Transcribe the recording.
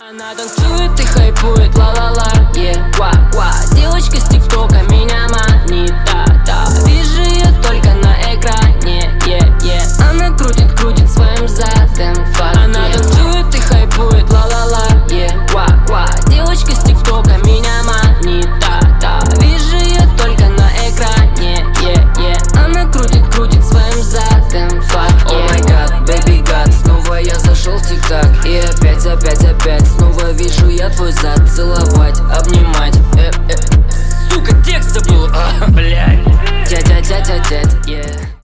Она танцует и хайпует, ла-ла-ла, ва-ва. Девочка с тиктока меня манит, да-да. Вижу ее только на экране, Она крутит своим задом, фак. Она танцует и хайпует, ла-ла-ла, ва-ва. Девочка с тиктока меня манит, да-да. Вижу ее только на экране, Она крутит своим задом, фак. О май гад, baby god, снова я зашел в тик-так. И опять снова вижу я твой зад. Целовать, обнимать, Сука, текст забыл, блядь. тя-тя-тя-тя-тя,